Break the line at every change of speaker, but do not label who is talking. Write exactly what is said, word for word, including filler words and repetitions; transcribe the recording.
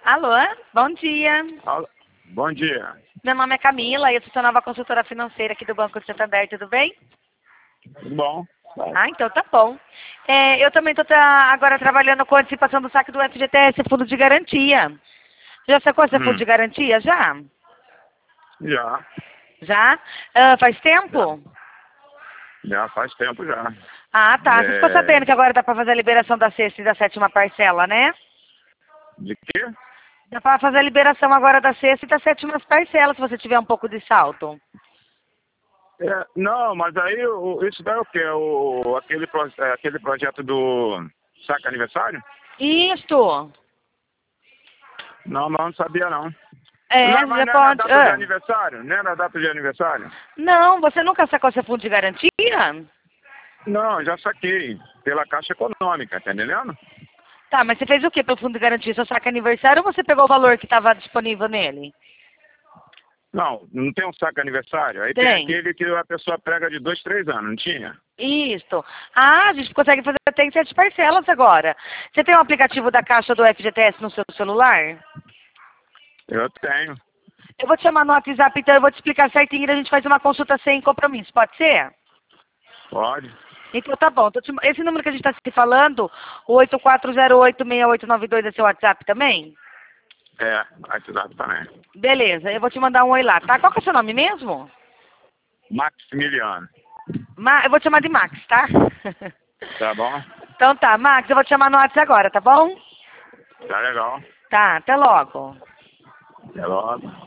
Alô, bom dia.
Alô, bom dia.
Meu nome é Camila e eu sou sua nova consultora financeira aqui do Banco de Santander, tudo bem?
Tudo bom?
Ah, então tá bom. É, eu também estou agora trabalhando com a antecipação do saque do F G T S, Fundo de Garantia. Já sacou esse fundo
Hum,
de garantia, já?
já,
Já? Ah, faz
já.
tempo?
Já faz tempo já.
Ah, tá. Você ficou sabendo
É,
que agora dá para fazer a liberação da sexta e da sétima parcela, né?
de quê?
Dá para fazer a liberação agora da sexta e das sétimas parcelas, se você tiver um pouco de saldo.
É, não, mas aí o, isso daí é o quê? O, aquele, pro- é, aquele projeto do saque aniversário?
Isto.
Não, mas eu não sabia não.
É,
Não,
você
mas
já
não é na
pode...
data de
Ah.
aniversário? Não é na data de aniversário?
Não, você nunca sacou seu fundo de garantia?
Não, já saquei. Pela Caixa Econômica, tá entendendo?
Tá, mas você fez o que pelo fundo de garantia? Seu saque aniversário ou você pegou o valor que estava disponível nele?
Não, não tem um saque aniversário? Aí tem
Tem.
aquele que a pessoa pega de dois, três anos, não tinha?
Isto. Ah, a gente consegue fazer até em sete parcelas agora. Você tem um aplicativo da Caixa do F G T S no seu celular?
Eu tenho.
Eu vou te chamar no WhatsApp, então eu vou te explicar certinho e a gente faz uma consulta sem compromisso, pode ser?
Pode.
Então tá bom. Tô te- Esse número que a gente está se falando, o oito quatro zero oito, seis oito nove dois é seu WhatsApp também?
É, WhatsApp também.
Beleza, eu vou te mandar um oi lá, tá? Qual que é o seu nome mesmo?
Maximiliano.
Ma... Eu vou te chamar de Max, tá?
Tá bom?
Então tá, Max, eu vou te chamar no WhatsApp agora, tá bom?
Tá legal.
Tá, até logo.
Até logo.